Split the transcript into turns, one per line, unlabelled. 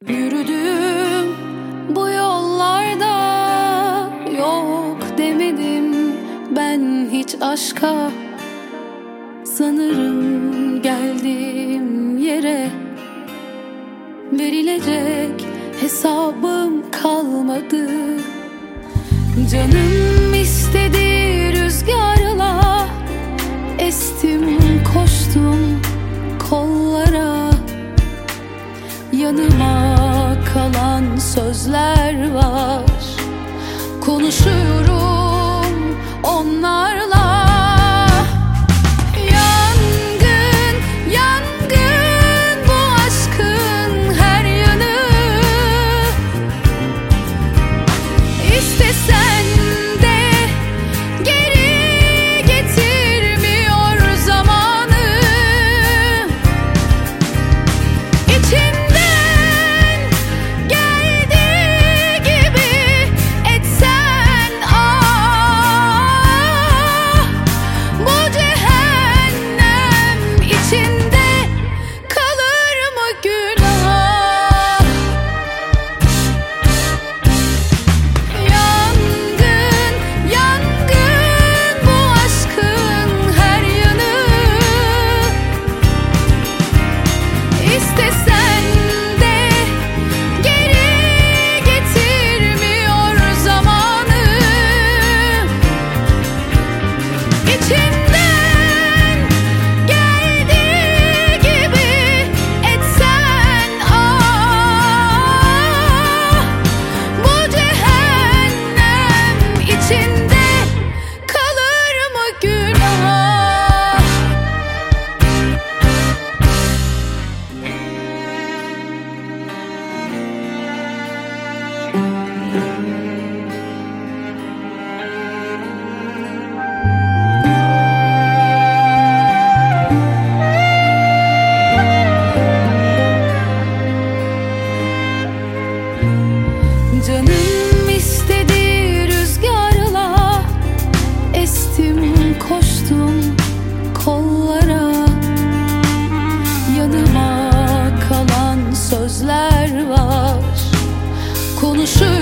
Yürüdüm bu yollarda, yok demedim ben hiç aşka. Sanırım geldiğim yere verilecek hesabım kalmadı. Canım istedi rüzgarla, estim koştum kollara. Yanıma kalan sözler var, konuşuyorum onlarla. Yangın, yangın bu aşkın her yanı. İstesen de geri getirmiyor zamanı. İçinden canım istedi rüzgarla, estim koştum kollara. Yanıma kalan sözler var, konuşuyorum